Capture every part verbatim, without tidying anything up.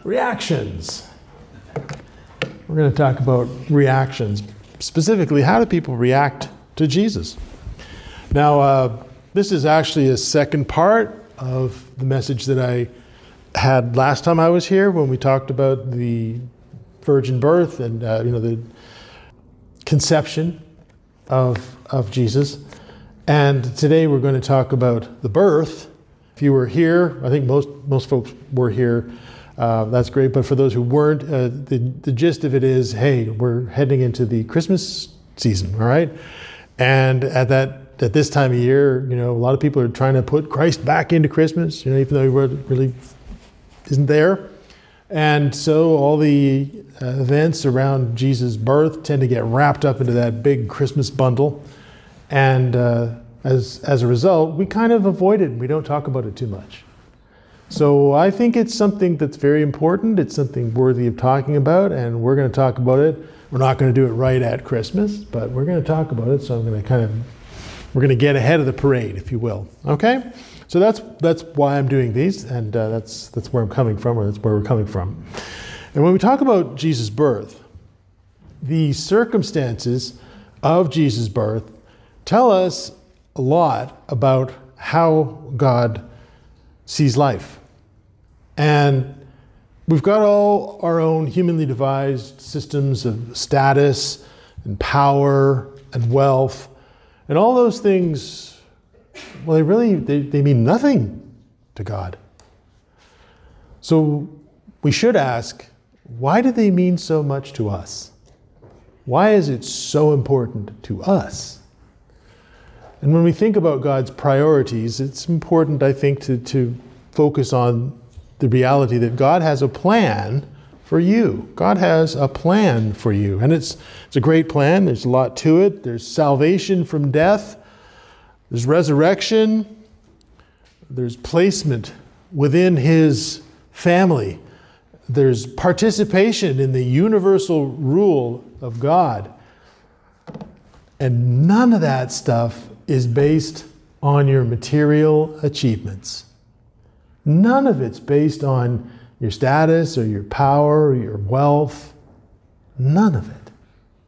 reactions. We're going to talk about reactions. Specifically, how do people react to Jesus? Now, uh, this is actually a second part of the message that I had last time I was here when we talked about the virgin birth and uh, you know the conception of of Jesus. And today we're going to talk about the birth. If you were here, I think most most folks were here. Uh, that's great. But for those who weren't, uh, the the gist of it is, hey, we're heading into the Christmas season, all right? And at that at this time of year, you know, a lot of people are trying to put Christ back into Christmas, you know, even though he really isn't there. And so all the uh, events around Jesus' birth tend to get wrapped up into that big Christmas bundle. And uh, as as a result, we kind of avoid it. We don't talk about it too much. So I think it's something that's very important. It's something worthy of talking about, and we're going to talk about it. We're not going to do it right at Christmas, but we're going to talk about it. So I'm going to kind of, we're going to get ahead of the parade, if you will. Okay? So that's that's why I'm doing these, and uh, that's that's where I'm coming from, or that's where we're coming from. And when we talk about Jesus' birth, the circumstances of Jesus' birth tell us a lot about how God sees life. And we've got all our own humanly devised systems of status and power and wealth, and all those things, well, they really, they, they mean nothing to God. So we should ask, why do they mean so much to us? Why is it so important to us? And when we think about God's priorities, it's important, I think, to, to focus on the reality that God has a plan for you. God has a plan for you. And it's, it's a great plan. There's a lot to it. There's salvation from death. There's resurrection. There's placement within His family. There's participation in the universal rule of God. And none of that stuff is based on your material achievements. None of it's based on your status or your power or your wealth. None of it.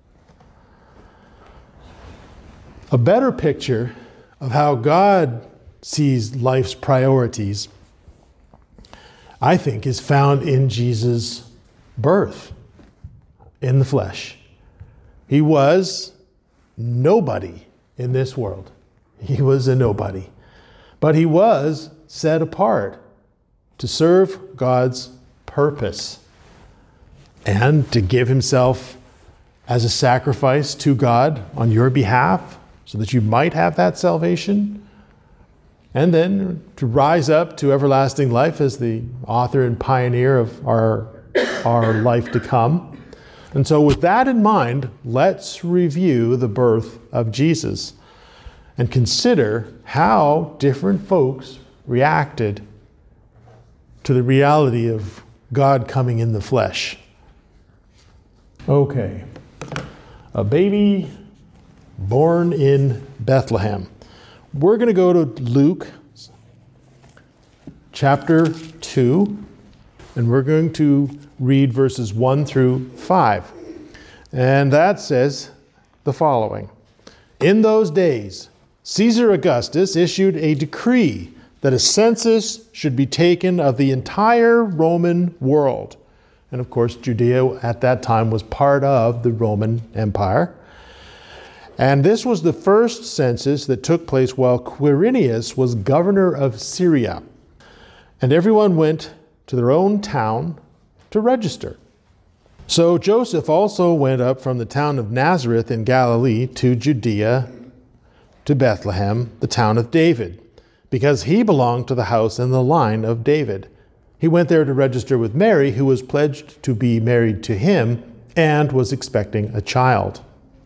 A better picture of how God sees life's priorities, I think, is found in Jesus' birth in the flesh. He was nobody in this world. He was a nobody. But he was set apart to serve God's purpose and to give himself as a sacrifice to God on your behalf so that you might have that salvation, and then to rise up to everlasting life as the author and pioneer of our, our life to come. And so with that in mind, let's review the birth of Jesus and consider how different folks reacted to the reality of God coming in the flesh. Okay. A baby born in Bethlehem. We're going to go to Luke chapter two, and we're going to read verses one through five. And that says the following. In those days, Caesar Augustus issued a decree that a census should be taken of the entire Roman world. And of course, Judea at that time was part of the Roman Empire. And this was the first census that took place while Quirinius was governor of Syria. And everyone went to their own town to register. So Joseph also went up from the town of Nazareth in Galilee to Judea, to Bethlehem, the town of David, because he belonged to the house and the line of David. He went there to register with Mary, who was pledged to be married to him and was expecting a child.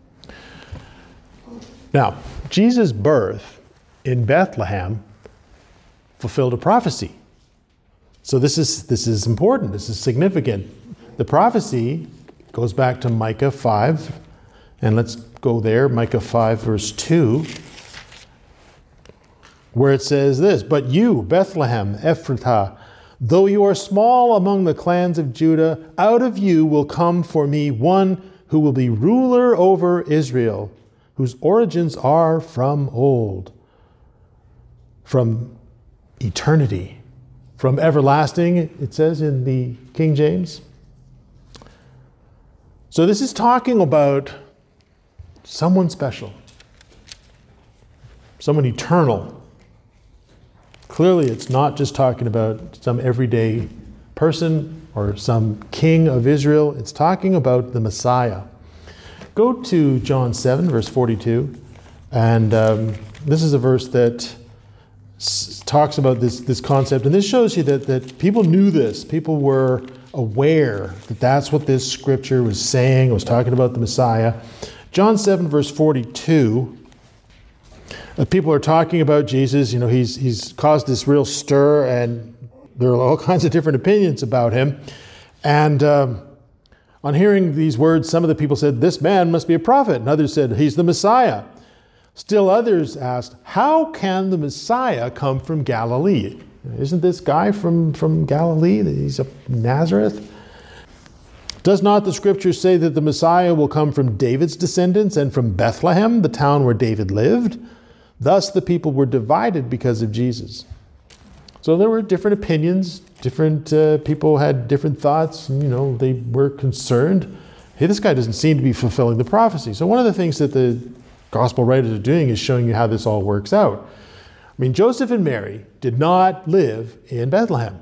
Now, Jesus' birth in Bethlehem fulfilled a prophecy. So this is this is important. This is significant. The prophecy goes back to Micah five, and let's go there, Micah five, verse two, where it says this, "But you, Bethlehem, Ephratah, Though you are small among the clans of Judah, out of you will come for me one who will be ruler over Israel, whose origins are from old, from eternity, from everlasting, it says in the King James. So this is talking about someone special, someone eternal. Clearly, it's not just talking about some everyday person or some king of Israel. It's talking about the Messiah. Go to John seven, verse forty-two. And um, this is a verse that s- talks about this, this concept. And this shows you that, that people knew this. People were aware that that's what this scripture was saying. It was talking about the Messiah. John seven, verse forty-two. Uh, people are talking about Jesus. You know, he's he's caused this real stir, and there are all kinds of different opinions about him. And um, on hearing these words, some of the people said, "This man must be a prophet." And others said, "He's the Messiah." Still others asked, "How can the Messiah come from Galilee? Isn't this guy from, from Galilee? He's of Nazareth? Does not the scripture say that the Messiah will come from David's descendants and from Bethlehem, the town where David lived?" Thus the people were divided because of Jesus. So there were different opinions, different uh, people had different thoughts, and, you know, they were concerned. Hey, this guy doesn't seem to be fulfilling the prophecy. So one of the things that the gospel writers are doing is showing you how this all works out. I mean, Joseph and Mary did not live in Bethlehem.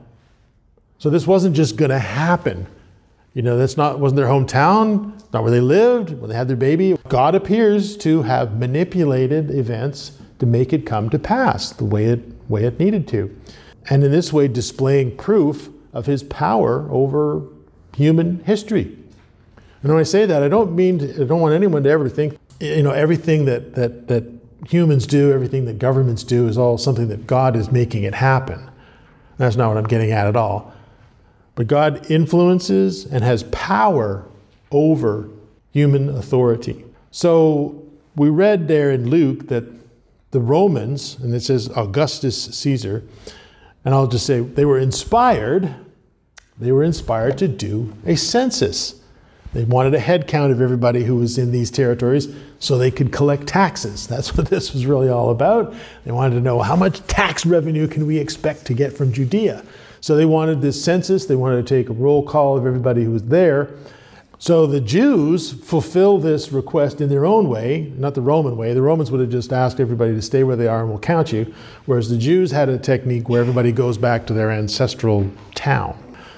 So this wasn't just going to happen. You know, that's not, wasn't their hometown, not where they lived, when they had their baby. God appears to have manipulated events to make it come to pass the way it, way it needed to. And in this way, displaying proof of his power over human history. And when I say that, I don't mean, to, I don't want anyone to ever think, you know, everything that, that, that humans do, everything that governments do is all something that God is making it happen. That's not what I'm getting at at all. But God influences and has power over human authority. So we read there in Luke that the Romans, and it says Augustus Caesar, and I'll just say they were inspired, they were inspired to do a census. They wanted a head count of everybody who was in these territories so they could collect taxes. That's what this was really all about. They wanted to know how much tax revenue can we expect to get from Judea. So they wanted this census. They wanted to take a roll call of everybody who was there. So the Jews fulfill this request in their own way, not the Roman way. The Romans would have just asked everybody to stay where they are and we'll count you. Whereas the Jews had a technique where everybody goes back to their ancestral town.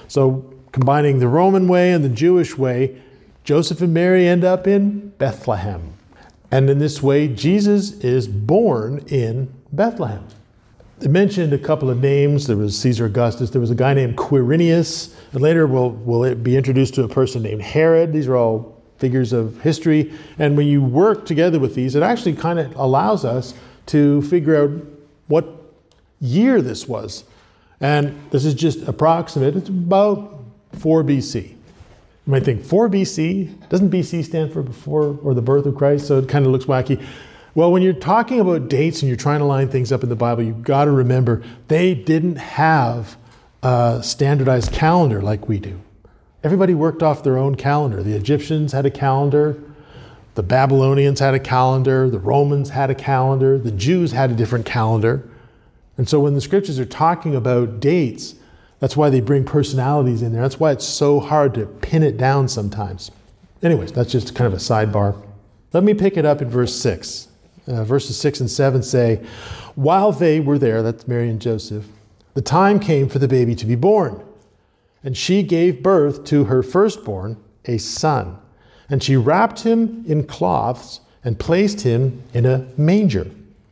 So combining the Roman way and the Jewish way, Joseph and Mary end up in Bethlehem. And in this way, Jesus is born in Bethlehem. They mentioned a couple of names. There was Caesar Augustus. There was a guy named Quirinius. And later we'll, we'll be introduced to a person named Herod. These are all figures of history. And when you work together with these, it actually kind of allows us to figure out what year this was. And this is just approximate. It's about four B C. You might think, four B C? Doesn't B C stand for before or the birth of Christ? So it kind of looks wacky. Well, when you're talking about dates and you're trying to line things up in the Bible, you've got to remember they didn't have a standardized calendar like we do. Everybody worked off their own calendar. The Egyptians had a calendar. The Babylonians had a calendar. The Romans had a calendar. The Jews had a different calendar. And so when the scriptures are talking about dates, that's why they bring personalities in there. That's why it's so hard to pin it down sometimes. Anyways, that's just kind of a sidebar. Let me pick it up in verse six. Uh, verses six and seven say, while they were there, that's Mary and Joseph, the time came for the baby to be born. And she gave birth to her firstborn, a son. And she wrapped him in cloths and placed him in a manger,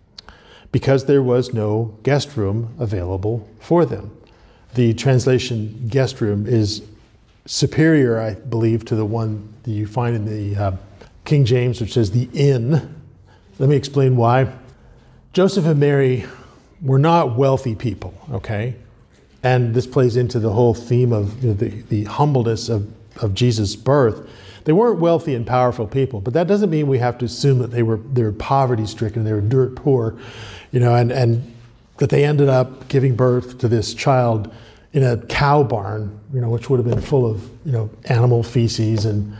because there was no guest room available for them. The translation guest room is superior, I believe, to the one that you find in the uh, King James, which says the inn. Let me explain why. Joseph and Mary were not wealthy people, okay? And this plays into the whole theme of, you know, the, the humbleness of, of Jesus' birth. They weren't wealthy and powerful people, but that doesn't mean we have to assume that they were they were poverty-stricken, they were dirt poor, you know, and, and that they ended up giving birth to this child in a cow barn, you know, which would have been full of, you know, animal feces and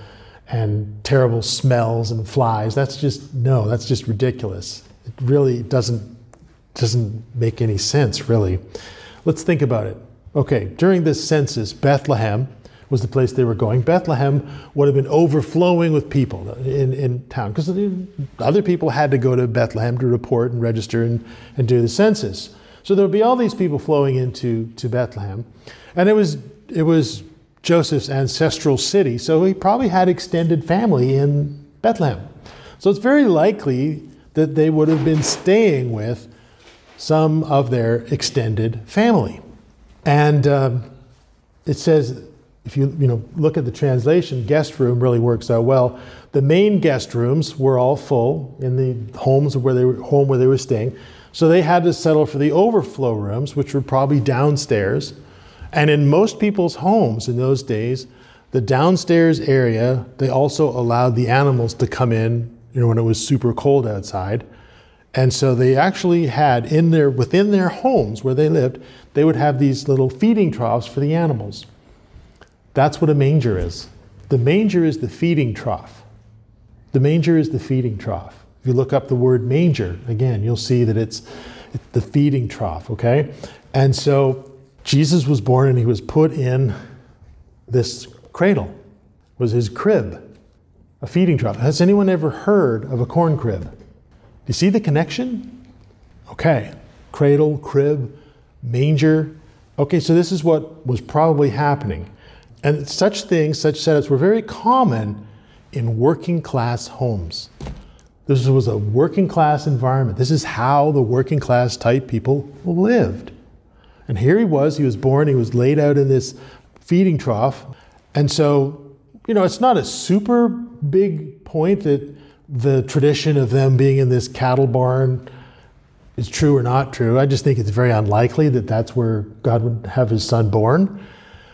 and terrible smells and flies. That's just, no, that's just ridiculous. It really doesn't doesn't make any sense, really. Let's think about it. Okay, during this census, Bethlehem was the place they were going. Bethlehem would have been overflowing with people in, in town, because other people had to go to Bethlehem to report and register and, and do the census. So there would be all these people flowing into to Bethlehem. And it was it was Joseph's ancestral city, so he probably had extended family in Bethlehem. So it's very likely that they would have been staying with some of their extended family. And um, it says, if you you know look at the translation, guest room really works out well. The main guest rooms were all full in the homes where they were home where they were staying. So they had to settle for the overflow rooms, which were probably downstairs. And in most people's homes in those days, the downstairs area, they also allowed the animals to come in, you know, when it was super cold outside. And so they actually had in their, within their homes where they lived, they would have these little feeding troughs for the animals. That's what a manger is. The manger is the feeding trough. The manger is the feeding trough. If you look up the word manger, again, you'll see that it's, it's the feeding trough, okay? And so Jesus was born and he was put in this cradle. It was his crib, a feeding trough. Has anyone ever heard of a corn crib? Do you see the connection? Okay, cradle, crib, manger. Okay, so this is what was probably happening. And such things, such setups were very common in working class homes. This was a working class environment. This is how the working class type people lived. And here he was, he was born, he was laid out in this feeding trough. And so, you know, it's not a super big point that the tradition of them being in this cattle barn is true or not true. I just think it's very unlikely that that's where God would have his son born.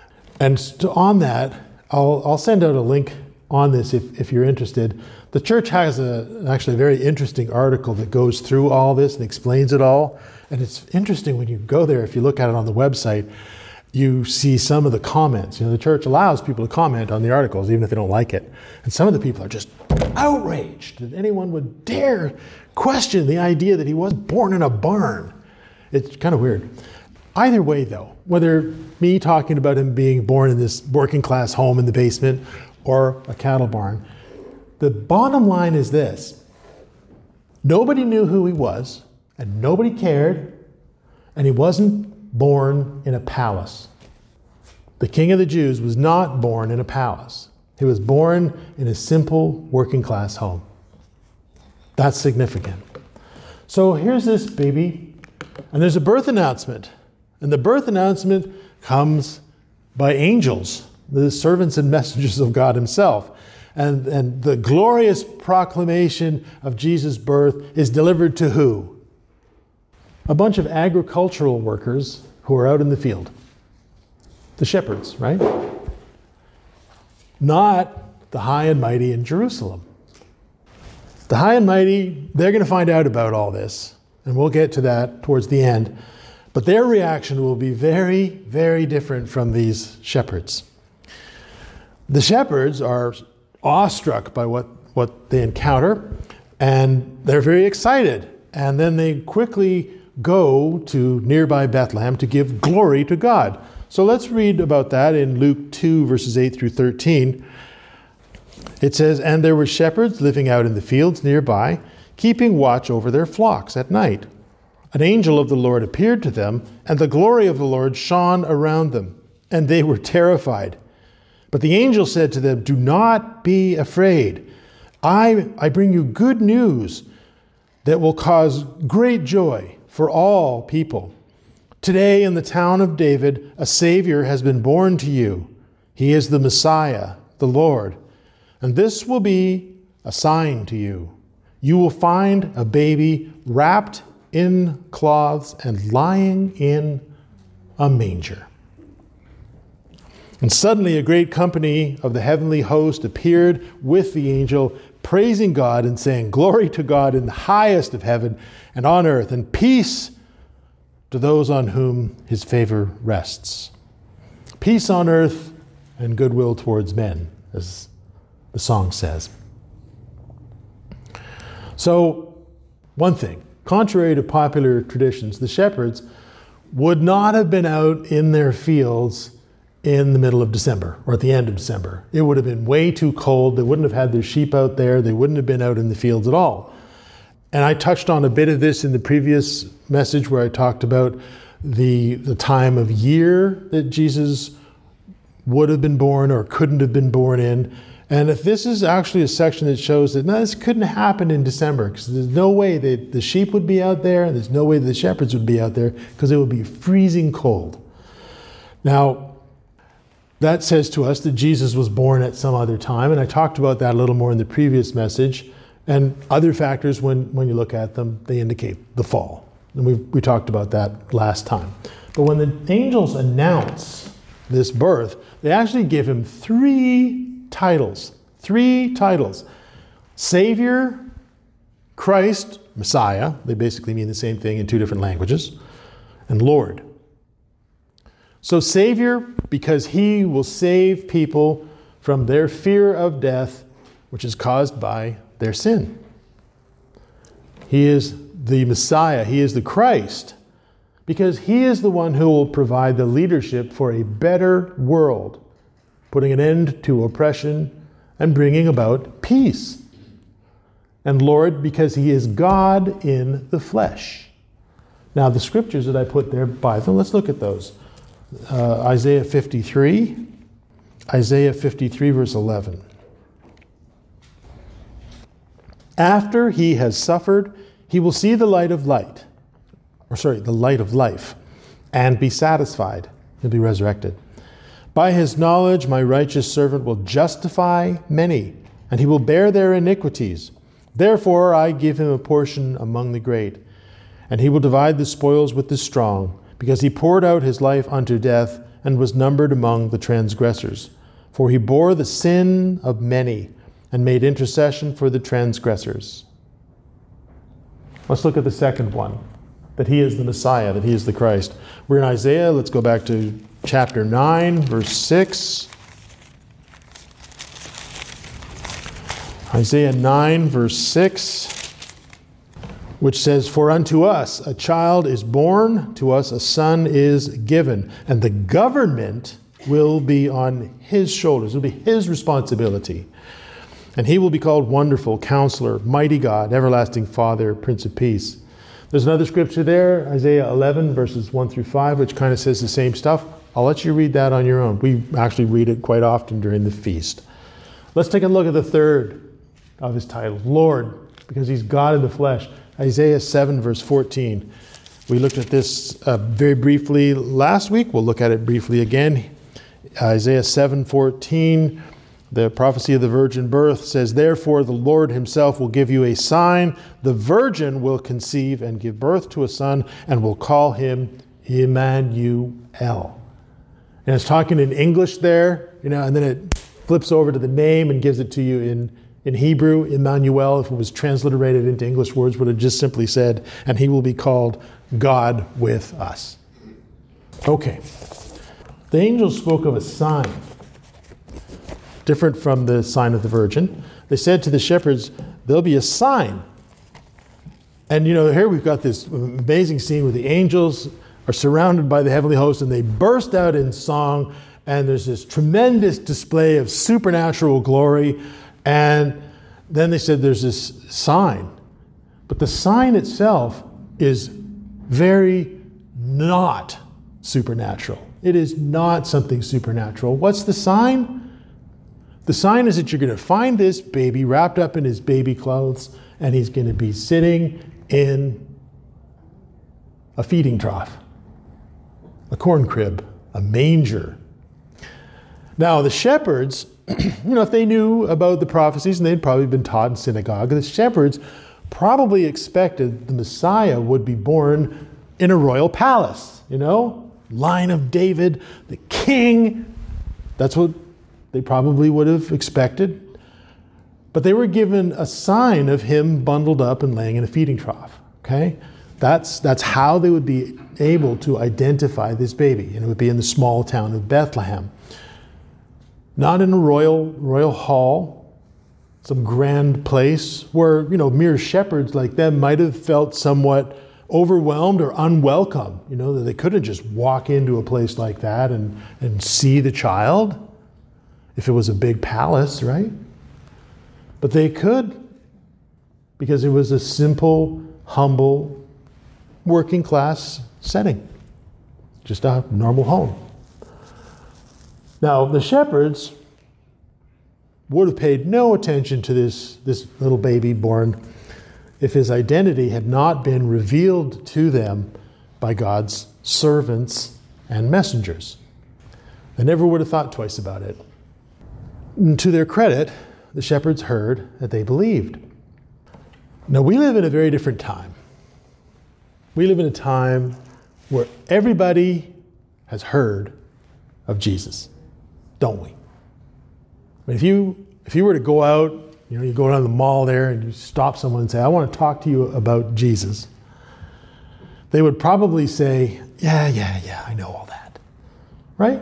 And on that, I'll, I'll send out a link on this if, if you're interested. The church has a, actually a very interesting article that goes through all this and explains it all. And it's interesting when you go there, if you look at it on the website, you see some of the comments. You know, the church allows people to comment on the articles, even if they don't like it. And some of the people are just outraged that anyone would dare question the idea that he wasn't born in a barn. It's kind of weird. Either way, though, whether me talking about him being born in this working class home in the basement or a cattle barn, the bottom line is this. Nobody knew who he was, and nobody cared, and he wasn't born in a palace. The King of the Jews was not born in a palace. He was born in a simple working class home. That's significant. So here's this baby, and there's a birth announcement. And the birth announcement comes by angels, the servants and messengers of God himself. And, and the glorious proclamation of Jesus' birth is delivered to who? A bunch of agricultural workers who are out in the field. The shepherds, right? Not the high and mighty in Jerusalem. The high and mighty, they're going to find out about all this. And we'll get to that towards the end. But their reaction will be very, very different from these shepherds. The shepherds are awestruck by what, what they encounter, and they're very excited. And then they quickly go to nearby Bethlehem to give glory to God. So let's read about that in Luke two, verses eight through thirteen. It says, "And there were shepherds living out in the fields nearby, keeping watch over their flocks at night. An angel of the Lord appeared to them, and the glory of the Lord shone around them, and they were terrified. But the angel said to them, 'Do not be afraid. I, I bring you good news that will cause great joy for all people. Today in the town of David, a Savior has been born to you. He is the Messiah, the Lord. And this will be a sign to you. You will find a baby wrapped in cloths and lying in a manger.' And suddenly a great company of the heavenly host appeared with the angel, praising God and saying, 'Glory to God in the highest of heaven and on earth, and peace to those on whom his favor rests.'" peace on earth and goodwill towards men, as the song says. So, one thing, contrary to popular traditions, the shepherds would not have been out in their fields in the middle of December or at the end of December. It would have been way too cold. They wouldn't have had their sheep out there. They wouldn't have been out in the fields at all. And I touched on a bit of this in the previous message where I talked about the, the time of year that Jesus would have been born or couldn't have been born in. And if this is actually a section that shows that no, this couldn't happen in December, because there's no way that the sheep would be out there, and there's no way that the shepherds would be out there, because it would be freezing cold. Now, that says to us that Jesus was born at some other time, and I talked about that a little more in the previous message. And other factors, when, when you look at them, they indicate the fall. And we we talked about that last time. But when the angels announce this birth, they actually give him three titles. Three titles. Savior, Christ, Messiah. They basically mean the same thing in two different languages. And Lord. So Savior, because he will save people from their fear of death, which is caused by their sin. He is the Messiah. He is the Christ, because he is the one who will provide the leadership for a better world, putting an end to oppression and bringing about peace. And Lord, because he is God in the flesh. Now, the scriptures that I put there by them, let's look at those. Uh, Isaiah fifty-three, Isaiah fifty-three, verse eleven. After he has suffered, he will see the light of light, or sorry, the light of life, and be satisfied. He'll be resurrected. By his knowledge, my righteous servant will justify many, and he will bear their iniquities. Therefore, I give him a portion among the great, and he will divide the spoils with the strong, because he poured out his life unto death and was numbered among the transgressors. For he bore the sin of many and made intercession for the transgressors. Let's look at the second one, that he is the Messiah, that he is the Christ. We're in Isaiah. Let's go back to chapter nine, verse six. Isaiah nine, verse six, which says, For unto us a child is born, to us a son is given, and the government will be on his shoulders. It will be his responsibility. And he will be called Wonderful, Counselor, Mighty God, Everlasting Father, Prince of Peace. There's another scripture there, Isaiah eleven, verses one through five, which kind of says the same stuff. I'll let you read that on your own. We actually read it quite often during the feast. Let's take a look at the third of his titles, Lord, because he's God in the flesh. Isaiah seven, verse fourteen. We looked at this uh, very briefly last week. We'll look at it briefly again. Isaiah seven, fourteen. The prophecy of the virgin birth says, Therefore the Lord himself will give you a sign. The virgin will conceive and give birth to a son and will call him Emmanuel. And it's talking in English there, you know, and then it flips over to the name and gives it to you in, in Hebrew. Emmanuel, if it was transliterated into English words, would have just simply said, and he will be called God with us. Okay. The angel spoke of a sign, different from the sign of the virgin. They said to the shepherds, there'll be a sign. And you know, here we've got this amazing scene where the angels are surrounded by the heavenly host and they burst out in song, and there's this tremendous display of supernatural glory. And then they said there's this sign. But the sign itself is very not supernatural. It is not something supernatural. What's the sign? The sign is that you're going to find this baby wrapped up in his baby clothes, and he's going to be sitting in a feeding trough, a corn crib, a manger. Now, the shepherds, you know, if they knew about the prophecies, and they'd probably been taught in synagogue, the shepherds probably expected the Messiah would be born in a royal palace, you know, line of David, the king. That's what they probably would have expected. But they were given a sign of him bundled up and laying in a feeding trough. Okay? That's, that's how they would be able to identify this baby. And it would be in the small town of Bethlehem. Not in a royal, royal hall, some grand place where, you know, mere shepherds like them might have felt somewhat overwhelmed or unwelcome. You know, that they couldn't just walk into a place like that and, and see the child if it was a big palace, right? But they could, because it was a simple, humble, working class setting. Just a normal home. Now, the shepherds would have paid no attention to this, this little baby born if his identity had not been revealed to them by God's servants and messengers. They never would have thought twice about it. And to their credit, the shepherds heard that they believed. Now, we live in a very different time. We live in a time where everybody has heard of Jesus, don't we? I mean, if you if you were to go out, you know, you go down the mall there and you stop someone and say, I want to talk to you about Jesus, they would probably say, yeah, yeah, yeah, I know all that, right?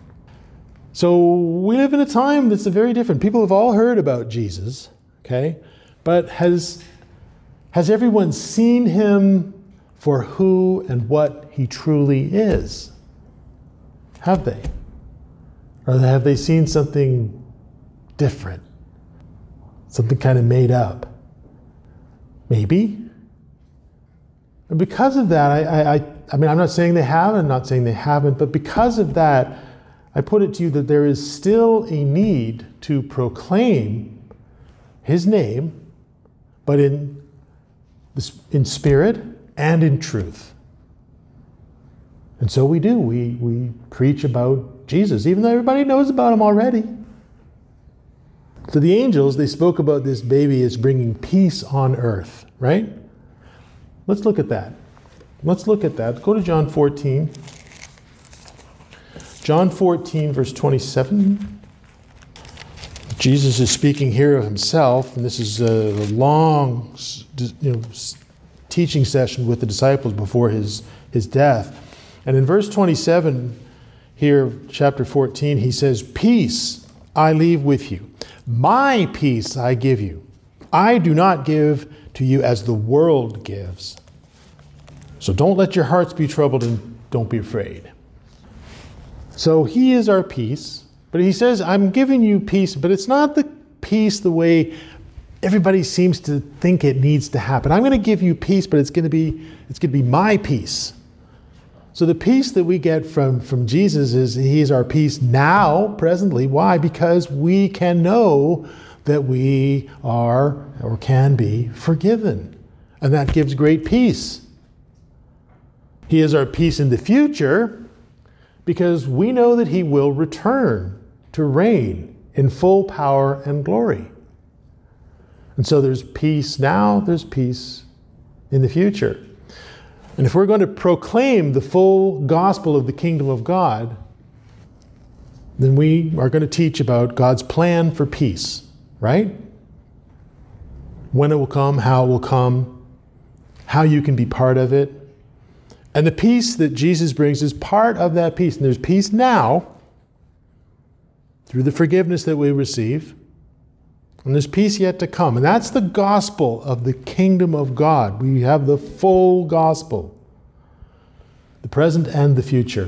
So we live in a time that's very different. People have all heard about Jesus, okay? But has, has everyone seen him for who and what he truly is? Have they? Or have they seen something different? Something kind of made up? Maybe. And because of that, I, I, I mean, I'm not saying they have, I'm not saying they haven't, but because of that, I put it to you that there is still a need to proclaim his name, but in, in spirit and in truth. And so we do. We, we preach about Jesus, even though everybody knows about him already. To the angels, they spoke about this baby as bringing peace on earth, right? Let's look at that. Let's look at that. Go to John fourteen. John fourteen, verse twenty-seven. Jesus is speaking here of himself, and this is a long, you know, teaching session with the disciples before his, his death. And in verse twenty-seven here, chapter fourteen, he says, peace I leave with you. My peace I give you. I do not give to you as the world gives. So don't let your hearts be troubled and don't be afraid. So he is our peace, but he says, I'm giving you peace, but it's not the peace the way everybody seems to think it needs to happen. I'm going to give you peace, but it's going to be, it's going to be my peace. So the peace that we get from, from Jesus is he is our peace now, presently. Why? Because we can know that we are or can be forgiven. And that gives great peace. He is our peace in the future because we know that he will return to reign in full power and glory. And so there's peace now, there's peace in the future. And if we're going to proclaim the full gospel of the kingdom of God, then we are going to teach about God's plan for peace, right? When it will come, how it will come, how you can be part of it. And the peace that Jesus brings is part of that peace. And there's peace now through the forgiveness that we receive. And there's peace yet to come. And that's the gospel of the kingdom of God. We have the full gospel, the present and the future.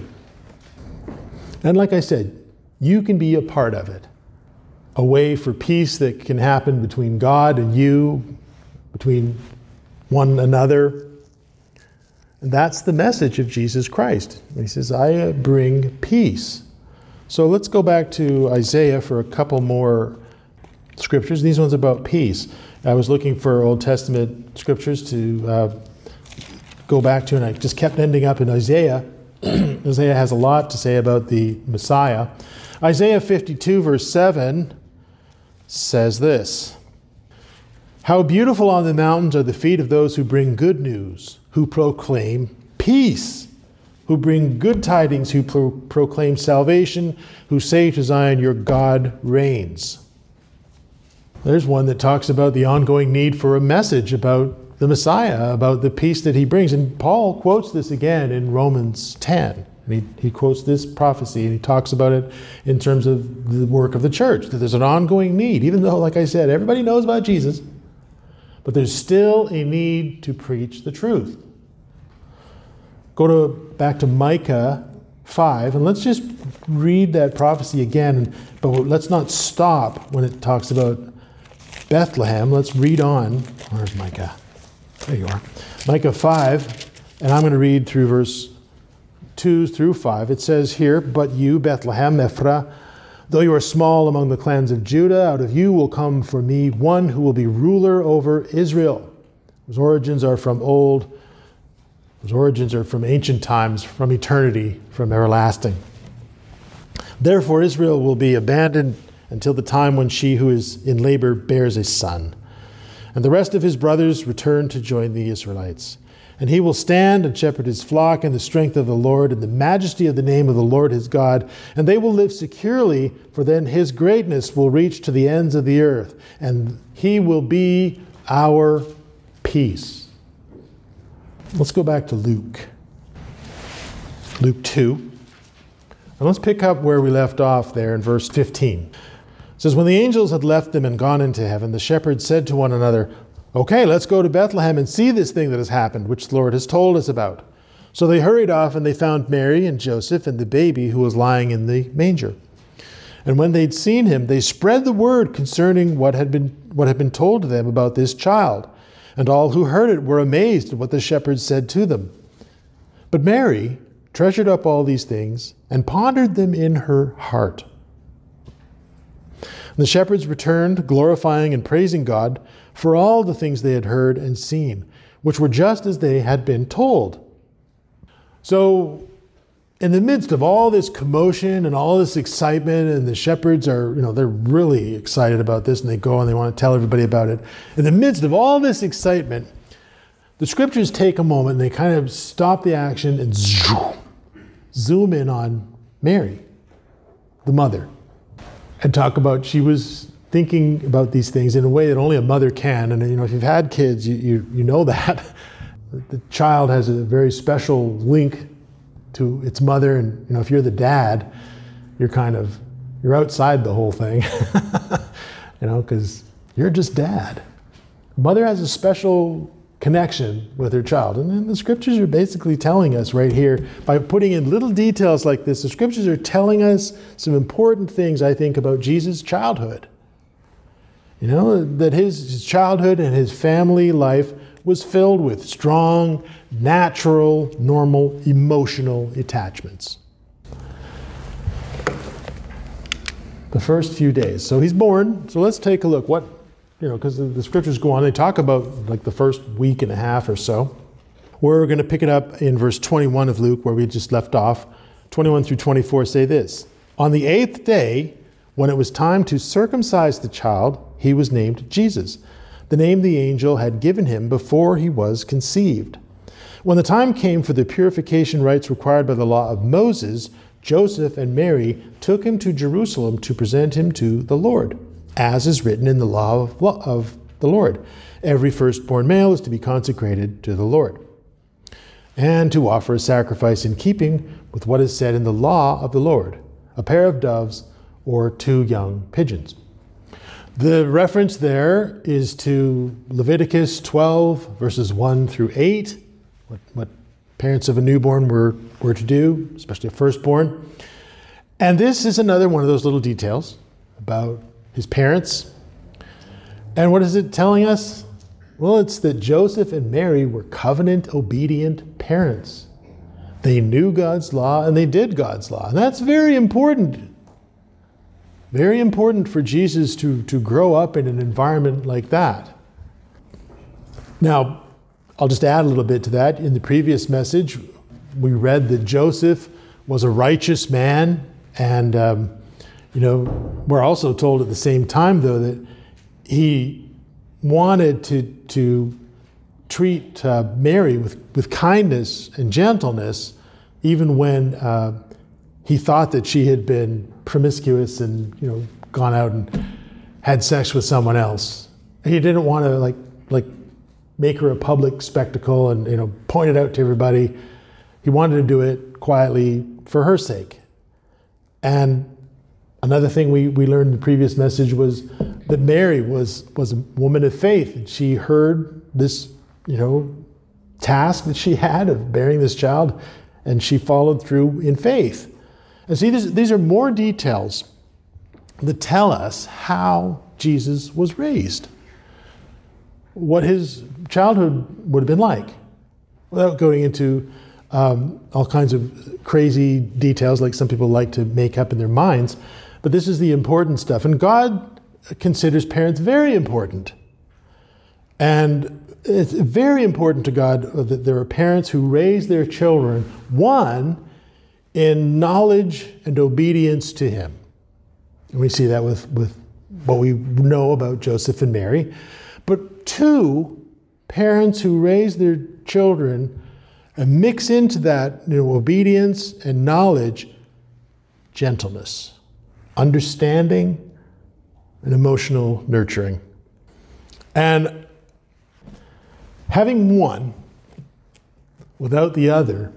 And like I said, you can be a part of it. A way for peace that can happen between God and you, between one another. And that's the message of Jesus Christ. He says, I bring peace. So let's go back to Isaiah for a couple more scriptures. These ones about peace. I was looking for Old Testament scriptures to uh, go back to, and I just kept ending up in Isaiah. Isaiah has a lot to say about the Messiah. Isaiah fifty-two, verse seven says this: how beautiful on the mountains are the feet of those who bring good news, who proclaim peace, who bring good tidings, who pro- proclaim salvation, who say to Zion, your God reigns. There's one that talks about the ongoing need for a message about the Messiah, about the peace that he brings. And Paul quotes this again in Romans ten. And he, he quotes this prophecy, and he talks about it in terms of the work of the church, that there's an ongoing need, even though, like I said, everybody knows about Jesus, but there's still a need to preach the truth. Go to back to Micah five, and let's just read that prophecy again, but let's not stop when it talks about Bethlehem. Let's read on. Where's Micah? There you are. Micah five, and I'm going to read through verse two through five. It says here, "But you, Bethlehem Ephraim, though you are small among the clans of Judah, out of you will come for me one who will be ruler over Israel, whose origins are from old, whose origins are from ancient times, from eternity, from everlasting. Therefore Israel will be abandoned until the time when she who is in labor bears a son. And the rest of his brothers return to join the Israelites. And he will stand and shepherd his flock in the strength of the Lord, in the majesty of the name of the Lord his God. And they will live securely, for then his greatness will reach to the ends of the earth. And he will be our peace." Let's go back to Luke. Luke two. And let's pick up where we left off there in verse fifteen. It says, "When the angels had left them and gone into heaven, the shepherds said to one another, 'Okay, let's go to Bethlehem and see this thing that has happened, which the Lord has told us about.' So they hurried off, and they found Mary and Joseph and the baby who was lying in the manger. And when they'd seen him, they spread the word concerning what had been what had been told to them about this child. And all who heard it were amazed at what the shepherds said to them. But Mary treasured up all these things and pondered them in her heart. And the shepherds returned, glorifying and praising God for all the things they had heard and seen, which were just as they had been told." So, in the midst of all this commotion and all this excitement, and the shepherds are, you know, they're really excited about this, and they go and they want to tell everybody about it. In the midst of all this excitement, the scriptures take a moment and they kind of stop the action and zoom, zoom in on Mary, the mother, and talk about she was thinking about these things in a way that only a mother can. And, you know, if you've had kids, you, you, you know that. The child has a very special link to its mother, and, you know, if you're the dad, you're kind of, you're outside the whole thing, you know, because you're just dad. Mother has a special connection with her child. And then the scriptures are basically telling us right here, by putting in little details like this, the scriptures are telling us some important things, I think, about Jesus' childhood. You know, that his childhood and his family life was filled with strong, natural, normal, emotional attachments. The first few days. So he's born. So let's take a look. What, you know, because the, the scriptures go on. They talk about like the first week and a half or so. We're going to pick it up in verse twenty-one of Luke, where we just left off. twenty-one through twenty-four say this. "On the eighth day, when it was time to circumcise the child, he was named Jesus, the name the angel had given him before he was conceived. When the time came for the purification rites required by the law of Moses, Joseph and Mary took him to Jerusalem to present him to the Lord, as is written in the law of, of the Lord. Every firstborn male is to be consecrated to the Lord, and to offer a sacrifice in keeping with what is said in the law of the Lord, a pair of doves or two young pigeons." The reference there is to Leviticus twelve, verses one through eight, what, what parents of a newborn were, were to do, especially a firstborn. And this is another one of those little details about his parents. And what is it telling us? Well, it's that Joseph and Mary were covenant-obedient parents. They knew God's law and they did God's law. And that's very important. Very important for Jesus to, to grow up in an environment like that. Now, I'll just add a little bit to that. In the previous message, we read that Joseph was a righteous man. And, um, you know, we're also told at the same time, though, that he wanted to, to treat uh, Mary with, with kindness and gentleness, even when uh, he thought that she had been promiscuous and, you know, gone out and had sex with someone else. He didn't want to like like make her a public spectacle and, you know, point it out to everybody. He wanted to do it quietly for her sake. And another thing we, we learned in the previous message was that Mary was, was a woman of faith. And she heard this, you know, task that she had of bearing this child, and she followed through in faith. And see, this, these are more details that tell us how Jesus was raised, what his childhood would have been like, without going into um, all kinds of crazy details like some people like to make up in their minds. But this is the important stuff. And God considers parents very important. And it's very important to God that there are parents who raise their children, one, in knowledge and obedience to him. And we see that with, with what we know about Joseph and Mary. But two, parents who raise their children and mix into that, you know, obedience and knowledge, gentleness, understanding, and emotional nurturing. And having one without the other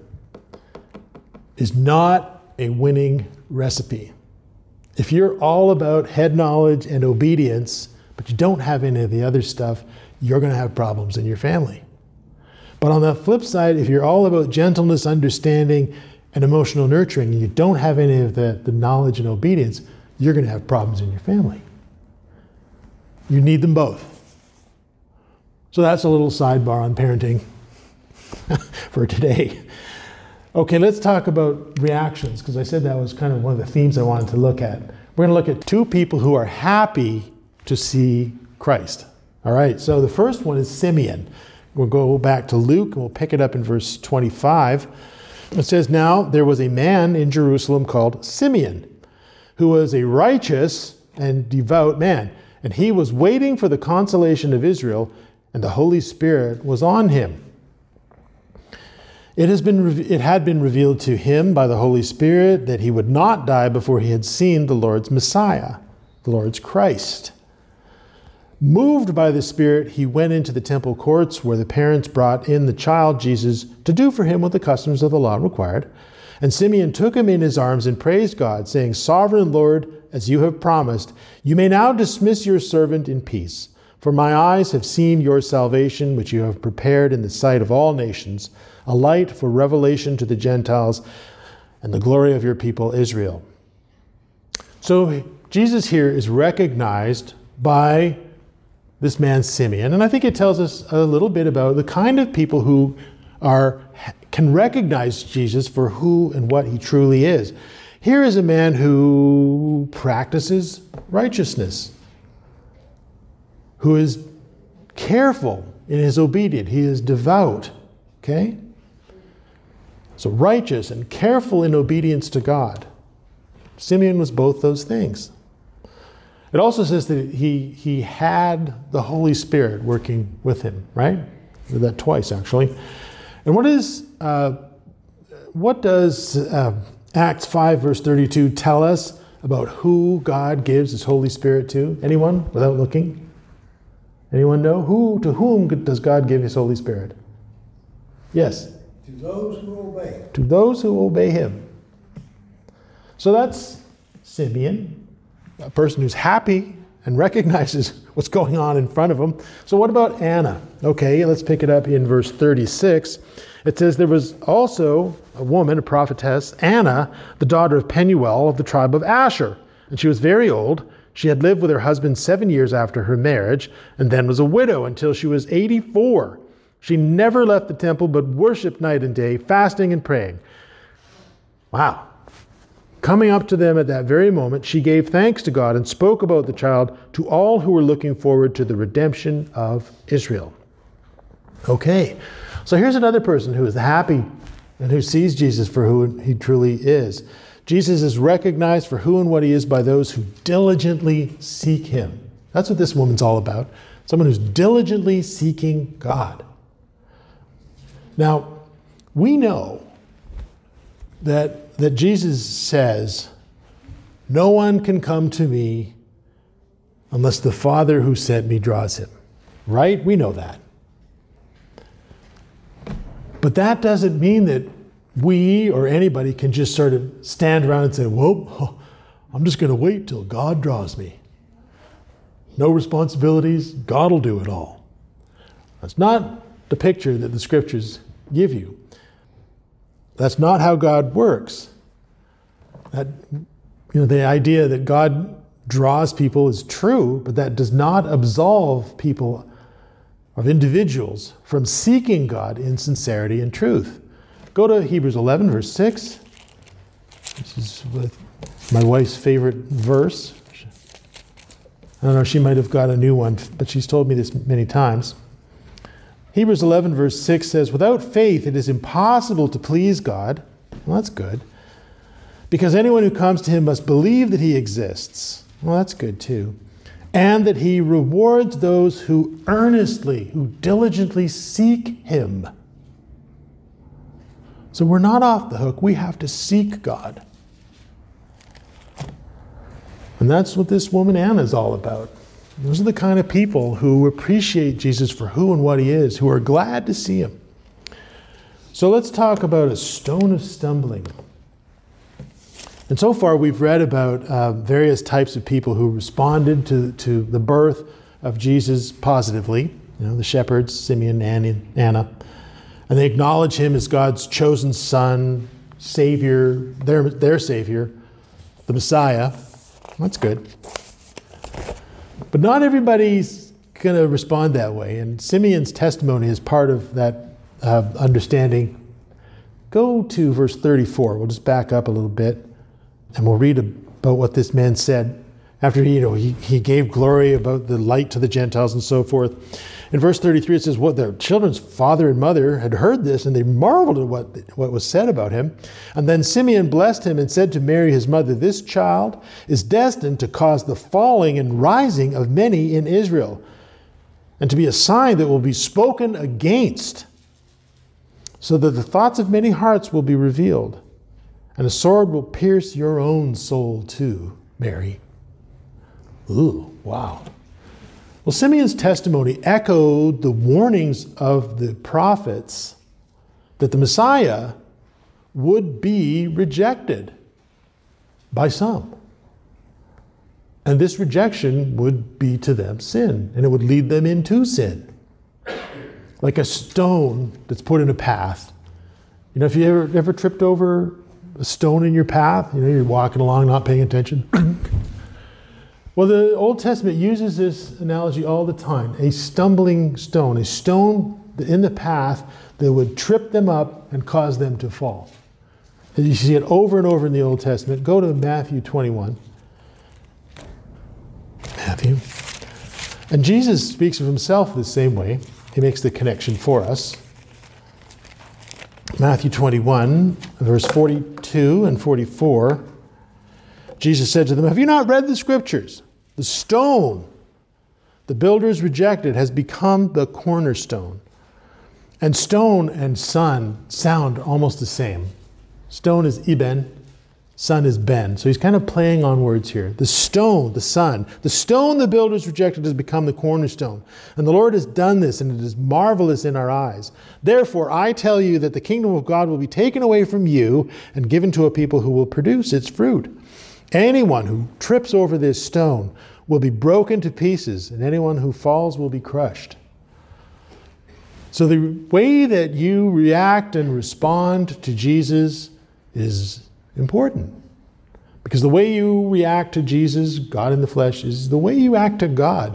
is not a winning recipe. If you're all about head knowledge and obedience, but you don't have any of the other stuff, you're going to have problems in your family. But on the flip side, if you're all about gentleness, understanding, and emotional nurturing, and you don't have any of the, the knowledge and obedience, you're going to have problems in your family. You need them both. So that's a little sidebar on parenting for today. Okay, let's talk about reactions, because I said that was kind of one of the themes I wanted to look at. We're going to look at two people who are happy to see Christ. All right, so the first one is Simeon. We'll go back to Luke, and we'll pick it up in verse twenty-five. It says, "Now there was a man in Jerusalem called Simeon, who was a righteous and devout man, and he was waiting for the consolation of Israel, and the Holy Spirit was on him. It has been, it had been revealed to him by the Holy Spirit that he would not die before he had seen the Lord's Messiah, the Lord's Christ. Moved by the Spirit, he went into the temple courts where the parents brought in the child Jesus to do for him what the customs of the law required. And Simeon took him in his arms and praised God, saying, 'Sovereign Lord, as you have promised, you may now dismiss your servant in peace. For my eyes have seen your salvation, which you have prepared in the sight of all nations, a light for revelation to the Gentiles and the glory of your people Israel.'" So Jesus here is recognized by this man Simeon, and I think it tells us a little bit about the kind of people who are can recognize Jesus for who and what he truly is. Here is a man who practices righteousness, who is careful in his obedience. He is devout, okay? So righteous and careful in obedience to God. Simeon was both those things. It also says that he, he had the Holy Spirit working with him, right? Read that twice, actually. And what is uh, what does uh, Acts five, verse thirty-two tell us about who God gives his Holy Spirit to? Anyone, without looking? Anyone know? Who, to whom does God give his Holy Spirit? Yes? To those who obey. To those who obey him. So that's Simeon, a person who's happy and recognizes what's going on in front of him. So what about Anna? Okay, let's pick it up in verse thirty-six. It says, "There was also a woman, a prophetess, Anna, the daughter of Penuel of the tribe of Asher. And she was very old. She had lived with her husband seven years after her marriage, and then was a widow until she was eighty-four. She never left the temple, but worshipped night and day, fasting and praying." Wow. Coming up to them at that very moment, she gave thanks to God and spoke about the child to all who were looking forward to the redemption of Israel. Okay, so here's another person who is happy and who sees Jesus for who he truly is. Jesus is recognized for who and what he is by those who diligently seek him. That's what this woman's all about. Someone who's diligently seeking God. Now, we know that that Jesus says, "No one can come to me unless the Father who sent me draws him." Right? We know that. But that doesn't mean that we or anybody can just sort of stand around and say, well, I'm just going to wait till God draws me. No responsibilities, God will do it all. That's not the picture that the scriptures give you. That's not how God works. That, you know, the idea that God draws people is true, but that does not absolve people of individuals from seeking God in sincerity and truth. Go to Hebrews eleven, verse six. This is my wife's favorite verse. I don't know, she might have got a new one, but she's told me this many times. Hebrews eleven, verse six says, without faith it is impossible to please God. Well, that's good. Because anyone who comes to him must believe that he exists. Well, that's good too. And that he rewards those who earnestly, who diligently seek him. So we're not off the hook. We have to seek God. And that's what this woman Anna is all about. Those are the kind of people who appreciate Jesus for who and what he is, who are glad to see him. So let's talk about a stone of stumbling. And so far we've read about uh, various types of people who responded to, to the birth of Jesus positively. You know, the shepherds, Simeon and Anna. And they acknowledge him as God's chosen son, Savior, their, their Savior, the Messiah. That's good. But not everybody's going to respond that way. And Simeon's testimony is part of that uh, understanding. Go to verse thirty-four. We'll just back up a little bit. And we'll read about what this man said after he, you know, he, he gave glory about the light to the Gentiles and so forth. In verse thirty-three, it says, what their children's father and mother had heard this, and they marveled at what, what was said about him. And then Simeon blessed him and said to Mary, his mother, this child is destined to cause the falling and rising of many in Israel, and to be a sign that will be spoken against, so that the thoughts of many hearts will be revealed. And a sword will pierce your own soul too, Mary. Ooh, wow. Well, Simeon's testimony echoed the warnings of the prophets that the Messiah would be rejected by some. And this rejection would be to them sin, and it would lead them into sin. Like a stone that's put in a path. You know, if you ever, ever tripped over a stone in your path, you know, you're walking along not paying attention. Well, the Old Testament uses this analogy all the time. A stumbling stone, a stone in the path that would trip them up and cause them to fall. And you see it over and over in the Old Testament. Go to Matthew twenty-one. Matthew. And Jesus speaks of himself the same way. He makes the connection for us. Matthew twenty-one, verse forty-two and forty-four. Jesus said to them, have you not read the scriptures? The stone the builders rejected has become the cornerstone. And stone and son sound almost the same. Stone is Eben, son is Ben. So he's kind of playing on words here. The stone, the son, the stone the builders rejected has become the cornerstone. And the Lord has done this, and it is marvelous in our eyes. Therefore, I tell you that the kingdom of God will be taken away from you and given to a people who will produce its fruit. Anyone who trips over this stone will be broken to pieces, and anyone who falls will be crushed. So the way that you react and respond to Jesus is important. Because the way you react to Jesus, God in the flesh, is the way you act to God.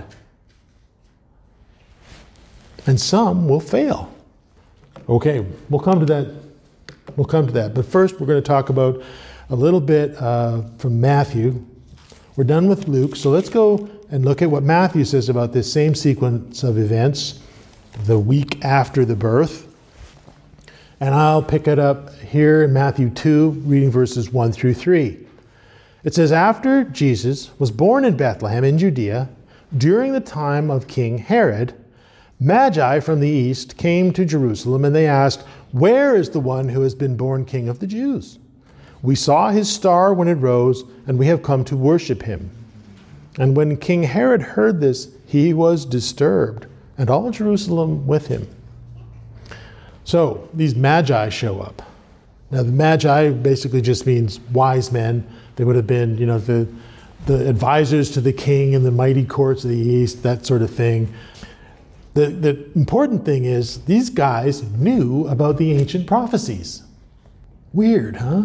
And some will fail. Okay, we'll come to that. We'll come to that. But first, we're going to talk about a little bit uh, from Matthew. We're done with Luke, so let's go and look at what Matthew says about this same sequence of events, the week after the birth. And I'll pick it up here in Matthew two, reading verses one through three. It says, after Jesus was born in Bethlehem in Judea, during the time of King Herod, Magi from the east came to Jerusalem, and they asked, where is the one who has been born King of the Jews? We saw his star when it rose, and we have come to worship him. And when King Herod heard this, he was disturbed, and all Jerusalem with him. So these magi show up. Now the magi basically just means wise men. They would have been, you know, the the advisors to the king in the mighty courts of the east, that sort of thing. The, the important thing is these guys knew about the ancient prophecies. Weird, huh?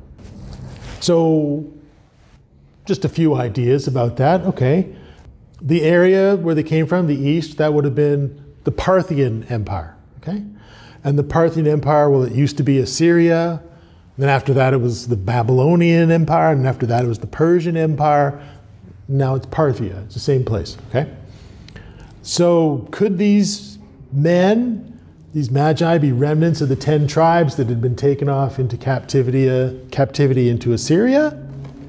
So just a few ideas about that. Okay. The area where they came from, the east, that would have been the Parthian Empire. Okay. And the Parthian Empire, well, it used to be Assyria. Then after that, it was the Babylonian Empire. And after that, it was the Persian Empire. Now it's Parthia. It's the same place. Okay. So could these men, these magi, be remnants of the ten tribes that had been taken off into captivity, uh, captivity into Assyria?